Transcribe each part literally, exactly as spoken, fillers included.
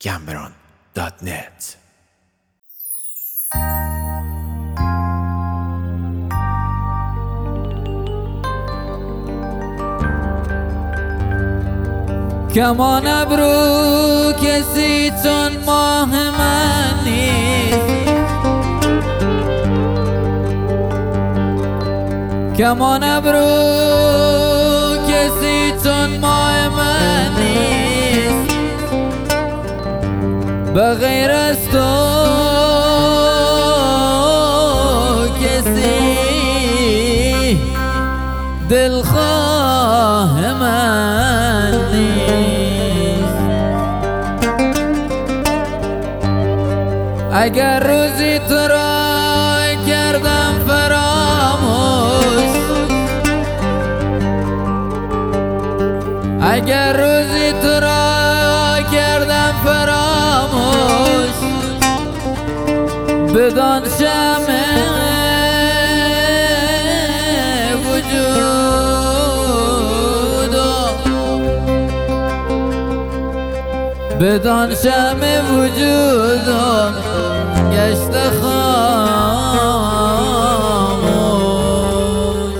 گمبران دات نت. کمان ابرو کسی چون ماه من نیست، کمان ابرو کسی چون ماه من نیست، بغیر از تو کسی دلخواه من نیست. اگر روزی تو را کردم فراموش، اگر روزی تو را کردم فراموش، بدان شمع بدان شمع وجودم گشت خاموش.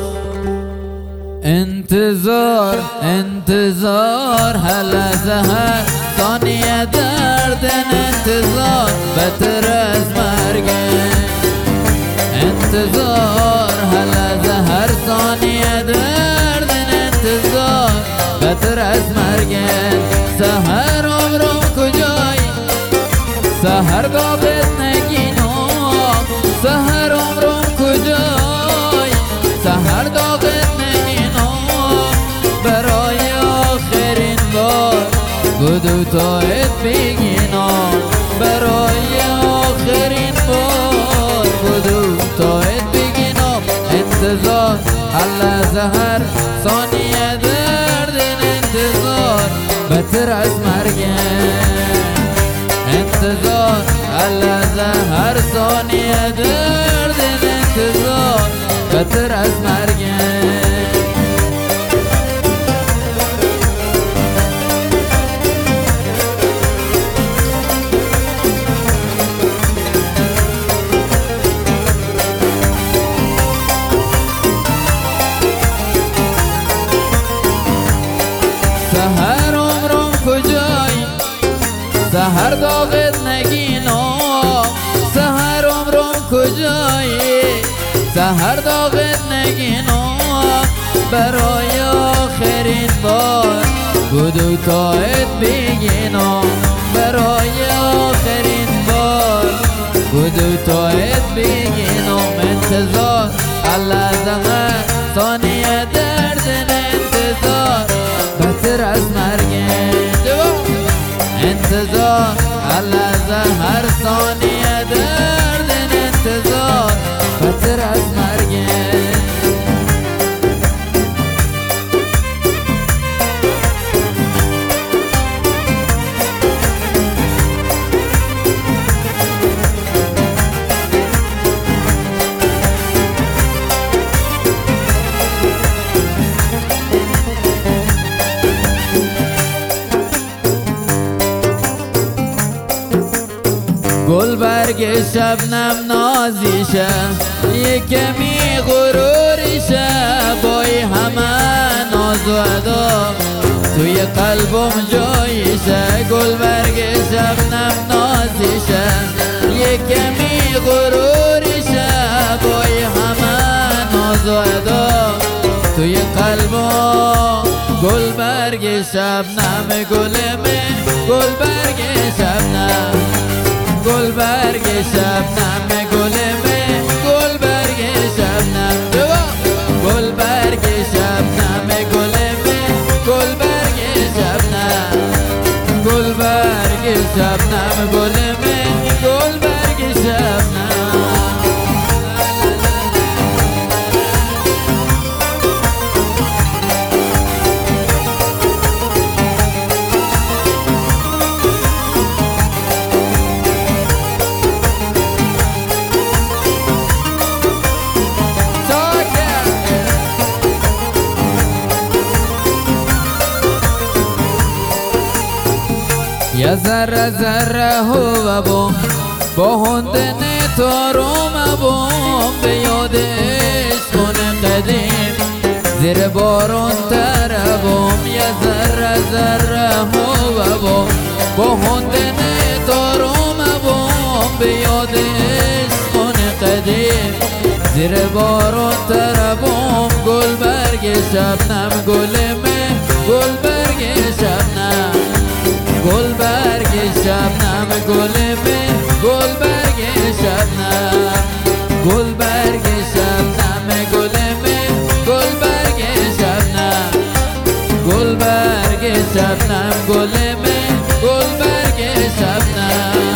انتظار انتظار هل از هر ثانیه درد، انتظار بهتر از مرگ، انتظار هل از هر ثانیه درد، انتظار بهتر از مرگ. سحر عمرم کجایی سحر داغت نگینم، سحر عمرم کجایی سحر داغت نگینم، برای آخرین بار بدو تایت بگینم، برای آخرین بار بدو تایت بگینم. انتظار حل از هر ثانیه درد، انتظار بهتر از مرگ، انتظار حل از هر ثانیه درد، انتظار بهتر از مرگ. سحر عمرم کجایی سحر داغت نگینم، سحر عمرم کجایی سحر داغت نگینم، برای آخرین بار بدو تایت بگینم، برای آخرین بار بدو تایت بگینم. انتظار حل از هر ثانیه درد، انتظار بهتر از مرگ، انتظار حل از هر ثانیه درد، انتظار بهتر از مرگ. گل برگ شبنم نازیشه، یه کمی غروریشه، بای همه ناز و ادا توی قلبم جاییشه. گل برگ شبنم نازیشه، یه کمی غروریشه، بای همه ناز و ادا توی قلبم. گل برگ شبنم گلمه، گل برگ شبنم، گل برگ شبنم گلمه، گل برگ شبنم، گل برگ شبنم گلمه، گل برگ شبنم، گل برگ شبنم گلمه، گل برگ شبنم. یه ذره ذره هو بوم با هندن تاروم بوم به یاد عشقون قدیم زیر بارون تربوم یه ذره ذره هو بوم با هندن تاروم بوم به یاد عشقون قدیم زیر بارون تربوم گل برگ شبنم گل مه گل برگ شبنم گل برگ شبنم گل مه گل برگ شبنم گل برگ شبنم گل مه گل برگ شبنم گل برگ شبنم گل مه گل برگ شبنم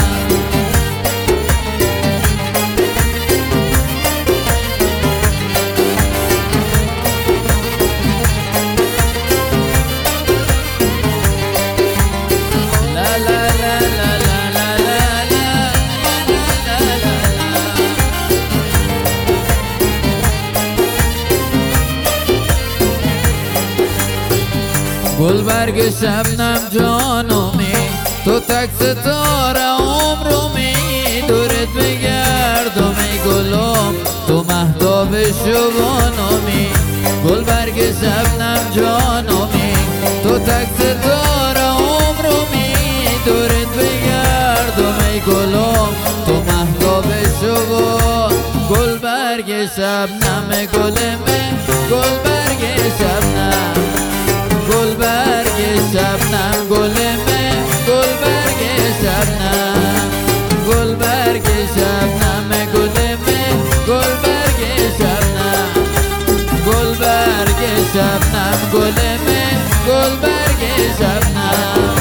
گل برگ شبنم جانومی تو تک ستاره عمرومی دورت بگردمی گلم تو مهتاب شبانومی گل برگ شبنم جانومی تو تک ستاره عمرومی دورت بگردمی گلم تو مهتاب شبان گل برگ شبنم گلمه گل برگ شبنم گل برگ شبنم گل مه گل برگ شبنم گل برگ شبنم گل مه گل برگ شبنم گل برگ شبنم گل مه گل برگ شبنم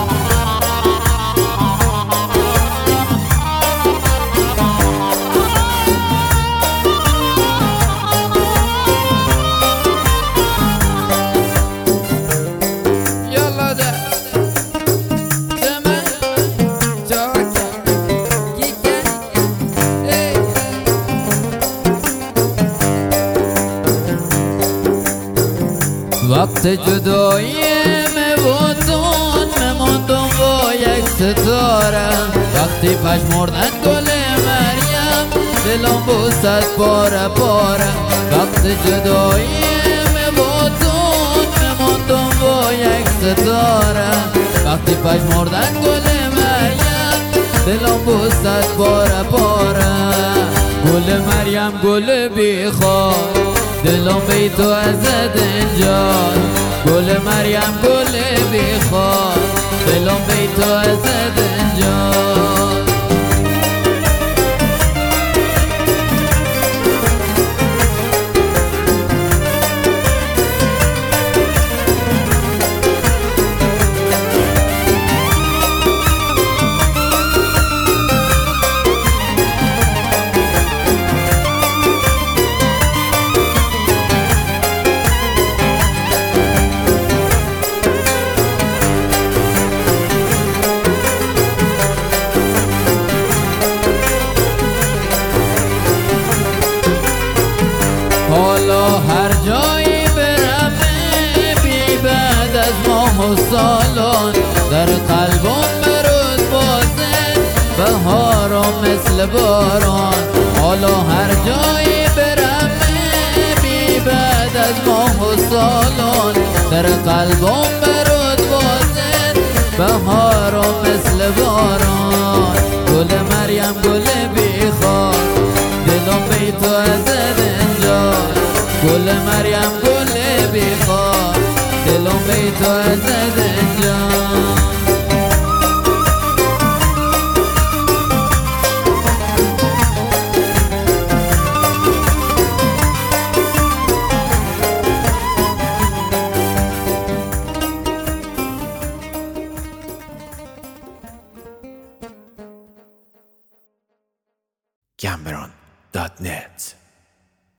وقت جداییم بودون مموندم با یک ستاره وقتی پشمردن گل مریم دلم بوست پاره پاره وقت جداییم بودون مموندم با یک ستاره وقتی پشمردن گل مریم دلم بوست پاره پاره گل مریم گل بیخواد دلم بی تو ازد انجاد گل مریم گل بیخواد دلم بی تو ازد انجاد حالا هر جایی برم بی بعد از ماه و سالان در قلبم برود بازه بهارم مثل باران حالا هر جایی برم بی بعد از ماه و سالان در قلبم برود بازه بهارم مثل باران گل مریم گل بیخواد دلم بی تو ازد انجاد گل مریم گل بیخواد دلم بی تو ازد انجاد Cameron dot net